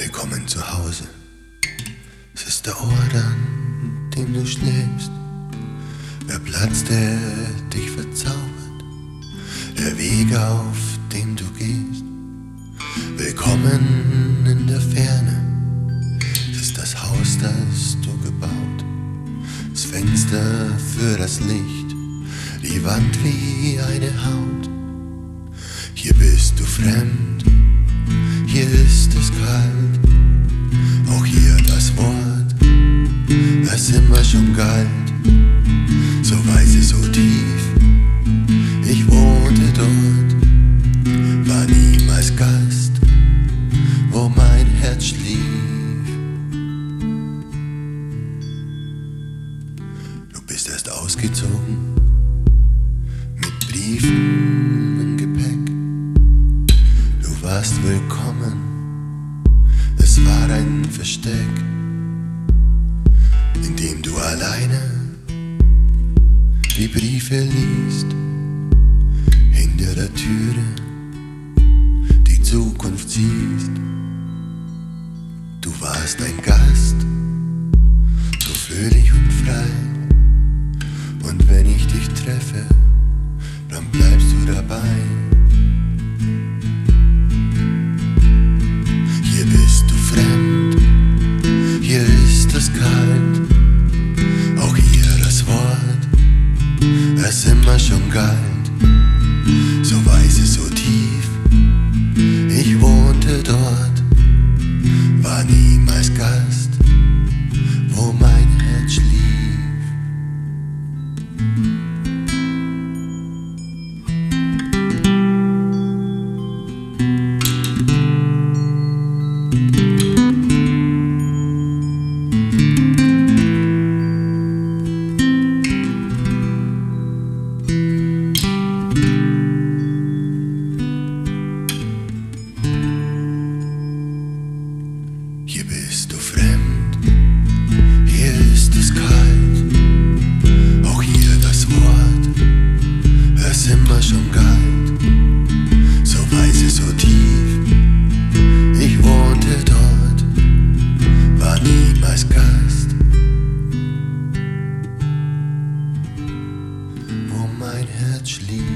Willkommen zu Hause. Es ist der Ort, an dem du schläfst, der Platz, der dich verzaubert, der Weg, auf dem du gehst. Willkommen in der Ferne. Es ist das Haus, das du gebaut, das Fenster für das Licht, die Wand wie eine Haut. Hier bist du fremd, hier ist es kalt, auch hier das Wort, das immer schon galt. So weiß es, so tief, ich wohnte dort, war niemals Gast, wo mein Herz schlief. Du bist erst ausgezogen, mit Briefen im Gepäck. Du warst willkommen, es war ein Versteck, in dem du alleine die Briefe liest. Hinter der Türe die Zukunft siehst. Du warst ein Gast, so fröhlich und frei. Und wenn ich dich treffe, dann bleibst du dabei. Hier bist du fremd, hier ist es kalt, auch hier das Wort, das immer schon galt. So weiß es, so tief, ich wohnte dort, war niemals Gast, wo mein Herz schlief. Hier bist du fremd, hier ist es kalt, auch hier das Wort, das immer schon galt. So weiß es, so tief, ich wohnte dort, war niemals Gast, wo mein Herz schlief.